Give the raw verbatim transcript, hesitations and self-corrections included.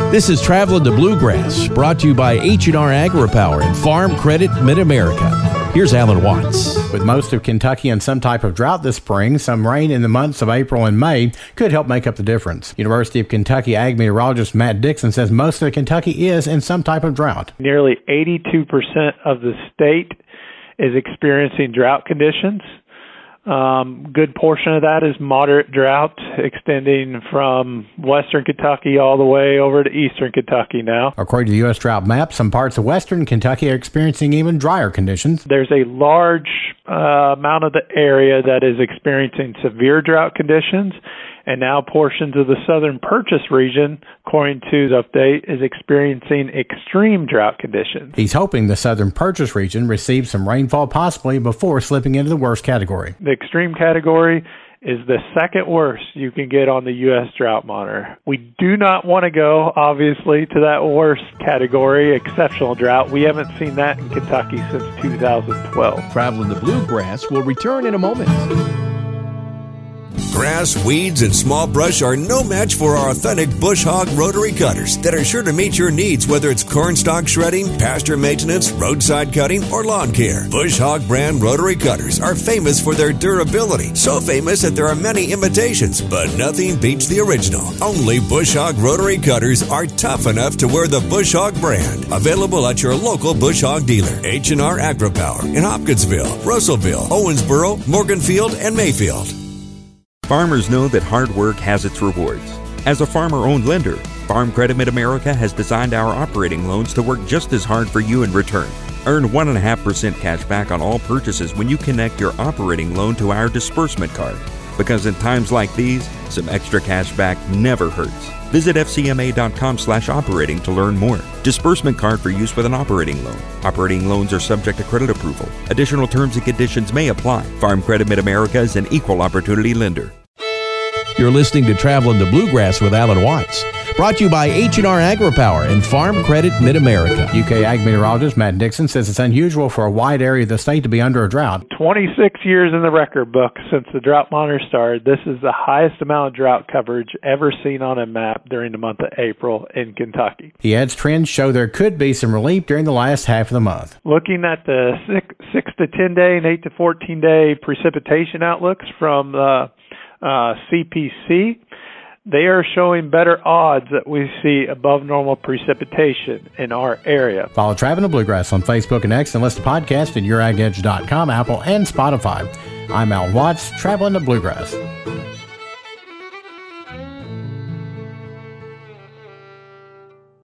This is Traveling the Bluegrass, brought to you by H and R AgriPower and Farm Credit Mid-America. Here's Alan Watts. With most of Kentucky in some type of drought this spring, some rain in the months of April and May could help make up the difference. University of Kentucky ag meteorologist Matt Dixon says most of Kentucky is in some type of drought. Nearly eighty-two percent of the state is experiencing drought conditions. Um, good portion of that is moderate drought, extending from western Kentucky all the way over to eastern Kentucky now. According to the U S Drought Map, some parts of western Kentucky are experiencing even drier conditions. There's a large uh, amount of the area that is experiencing severe drought conditions, and now portions of the southern Purchase region, according to the update, is experiencing extreme drought conditions. He's hoping the southern Purchase region receives some rainfall possibly before slipping into the worst category. The extreme category is the second worst you can get on the U S Drought Monitor. We do not want to go, obviously, to that worst category, exceptional drought. We haven't seen that in Kentucky since two thousand twelve. Traveling the Bluegrass will return in a moment. Grass, weeds, and small brush are no match for our authentic Bush Hog rotary cutters that are sure to meet your needs, whether it's cornstalk shredding, pasture maintenance, roadside cutting, or lawn care. Bush Hog brand rotary cutters are famous for their durability, so famous that there are many imitations, but nothing beats the original. Only Bush Hog rotary cutters are tough enough to wear the Bush Hog brand. Available at your local Bush Hog dealer. H and R AgriPower in Hopkinsville, Russellville, Owensboro, Morganfield, and Mayfield. Farmers know that hard work has its rewards. As a farmer-owned lender, Farm Credit Mid-America has designed our operating loans to work just as hard for you in return. Earn one point five percent cash back on all purchases when you connect your operating loan to our disbursement card. Because in times like these, some extra cash back never hurts. Visit F C M A dot com slash operating to learn more. Disbursement card for use with an operating loan. Operating loans are subject to credit approval. Additional terms and conditions may apply. Farm Credit Mid-America is an equal opportunity lender. You're listening to Traveling the Bluegrass with Alan Watts, brought to you by H and R AgriPower and Farm Credit Mid-America. U K ag meteorologist Matt Dixon says it's unusual for a wide area of the state to be under a drought. twenty-six years in the record book since the drought monitor started. This is the highest amount of drought coverage ever seen on a map during the month of April in Kentucky. He adds trends show there could be some relief during the last half of the month. Looking at the six, six to ten day and eight to fourteen day precipitation outlooks from the uh, C P C, they are showing better odds that we see above normal precipitation in our area. Follow Traveling the Bluegrass on Facebook and X and listen to podcasts at your ag edge dot com, Apple, and Spotify. I'm Al Watts, Traveling the Bluegrass.